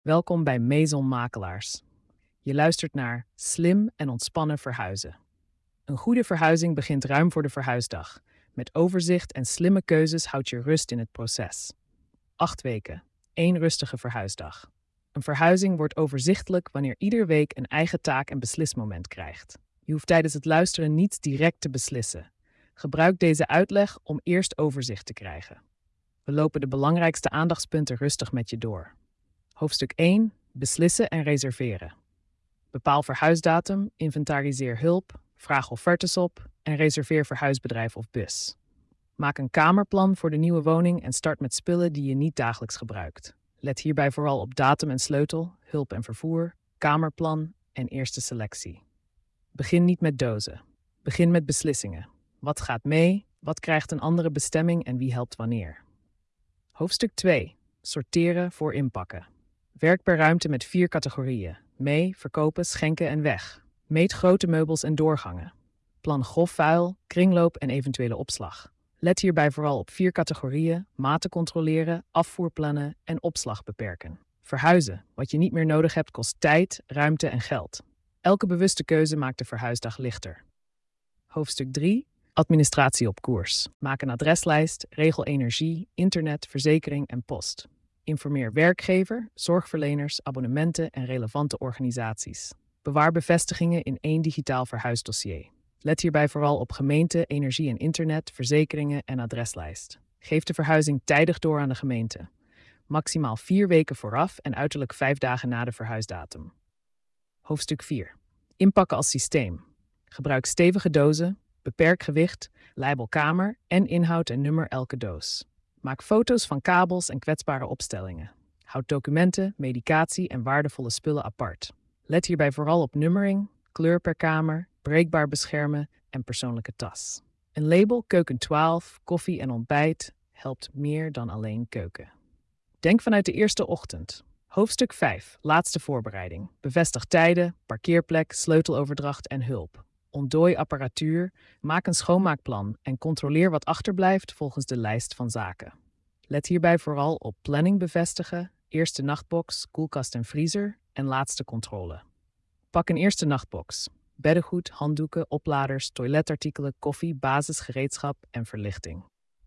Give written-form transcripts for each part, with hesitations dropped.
Welkom bij Maison Makelaars. Je luistert naar Slim en ontspannen verhuizen. Een goede verhuizing begint ruim voor de verhuisdag. Met overzicht en slimme keuzes houd je rust in het proces. 8 weken, 1 rustige verhuisdag. Een verhuizing wordt overzichtelijk wanneer ieder week een eigen taak en beslismoment krijgt. Je hoeft tijdens het luisteren niet direct te beslissen. Gebruik deze uitleg om eerst overzicht te krijgen. We lopen de belangrijkste aandachtspunten rustig met je door. Hoofdstuk 1. Beslissen en reserveren. Bepaal verhuisdatum, inventariseer hulp, vraag offertes op en reserveer verhuisbedrijf of bus. Maak een kamerplan voor de nieuwe woning en start met spullen die je niet dagelijks gebruikt. Let hierbij vooral op datum en sleutel, hulp en vervoer, kamerplan en eerste selectie. Begin niet met dozen. Begin met beslissingen. Wat gaat mee, wat krijgt een andere bestemming en wie helpt wanneer? Hoofdstuk 2. Sorteren voor inpakken. Werk per ruimte met 4 categorieën: mee, verkopen, schenken en weg. Meet grote meubels en doorgangen. Plan grof vuil, kringloop en eventuele opslag. Let hierbij vooral op 4 categorieën: maten controleren, afvoerplannen en opslag beperken. Verhuizen. Wat je niet meer nodig hebt kost tijd, ruimte en geld. Elke bewuste keuze maakt de verhuisdag lichter. Hoofdstuk 3. Administratie op koers. Maak een adreslijst, regel energie, internet, verzekering en post. Informeer werkgever, zorgverleners, abonnementen en relevante organisaties. Bewaar bevestigingen in 1 digitaal verhuisdossier. Let hierbij vooral op gemeente, energie en internet, verzekeringen en adreslijst. Geef de verhuizing tijdig door aan de gemeente. Maximaal 4 weken vooraf en uiterlijk 5 dagen na de verhuisdatum. Hoofdstuk 4. Inpakken als systeem. Gebruik stevige dozen, beperk gewicht, label kamer en inhoud en nummer elke doos. Maak foto's van kabels en kwetsbare opstellingen. Houd documenten, medicatie en waardevolle spullen apart. Let hierbij vooral op nummering, kleur per kamer, breekbaar beschermen en persoonlijke tas. Een label keuken 12, koffie en ontbijt helpt meer dan alleen keuken. Denk vanuit de eerste ochtend. Hoofdstuk 5. Laatste voorbereiding. Bevestig tijden, parkeerplek, sleuteloverdracht en hulp. Ontdooi apparatuur, maak een schoonmaakplan en controleer wat achterblijft volgens de lijst van zaken. Let hierbij vooral op planning bevestigen, eerste nachtbox, koelkast en vriezer en laatste controle. Pak een eerste nachtbox. Beddengoed, handdoeken, opladers, toiletartikelen, koffie, basisgereedschap en verlichting.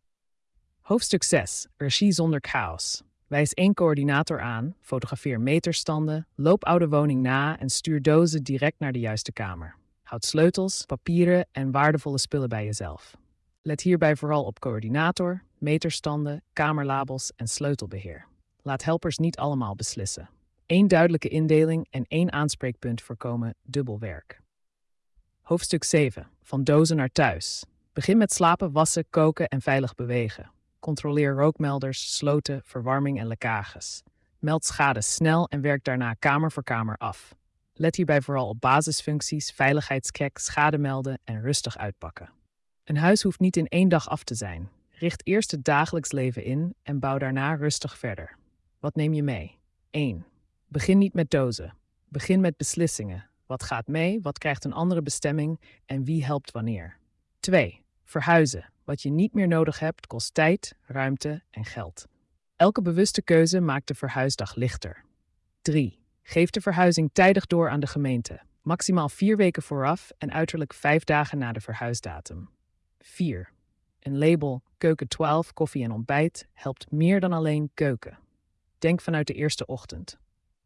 Hoofdstuk 6. Regie zonder chaos. Wijs 1 coördinator aan, fotografeer meterstanden, loop oude woning na en stuur dozen direct naar de juiste kamer. Houd sleutels, papieren en waardevolle spullen bij jezelf. Let hierbij vooral op coördinator, meterstanden, kamerlabels en sleutelbeheer. Laat helpers niet allemaal beslissen. 1 duidelijke indeling en 1 aanspreekpunt voorkomen dubbelwerk. Hoofdstuk 7. Van dozen naar thuis. Begin met slapen, wassen, koken en veilig bewegen. Controleer rookmelders, sloten, verwarming en lekkages. Meld schade snel en werk daarna kamer voor kamer af. Let hierbij vooral op basisfuncties, veiligheidscheck, schade melden en rustig uitpakken. Een huis hoeft niet in 1 dag af te zijn. Richt eerst het dagelijks leven in en bouw daarna rustig verder. Wat neem je mee? 1. Begin niet met dozen. Begin met beslissingen. Wat gaat mee, wat krijgt een andere bestemming en wie helpt wanneer? 2. Verhuizen. Wat je niet meer nodig hebt kost tijd, ruimte en geld. Elke bewuste keuze maakt de verhuisdag lichter. 3. Geef de verhuizing tijdig door aan de gemeente. Maximaal 4 weken vooraf en uiterlijk 5 dagen na de verhuisdatum. 4. Een label keuken 12, koffie en ontbijt helpt meer dan alleen keuken. Denk vanuit de eerste ochtend.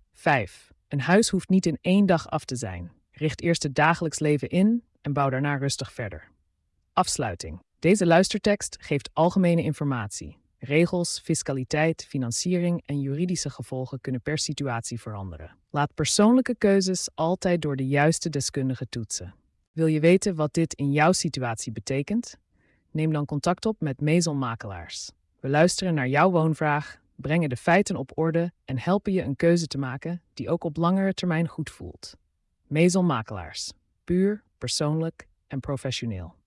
5. Een huis hoeft niet in 1 dag af te zijn. Richt eerst het dagelijks leven in en bouw daarna rustig verder. Afsluiting. Deze luistertekst geeft algemene informatie. Regels, fiscaliteit, financiering en juridische gevolgen kunnen per situatie veranderen. Laat persoonlijke keuzes altijd door de juiste deskundige toetsen. Wil je weten wat dit in jouw situatie betekent? Neem dan contact op met Maison Makelaars. We luisteren naar jouw woonvraag, brengen de feiten op orde en helpen je een keuze te maken die ook op langere termijn goed voelt. Maison Makelaars. Puur, persoonlijk en professioneel.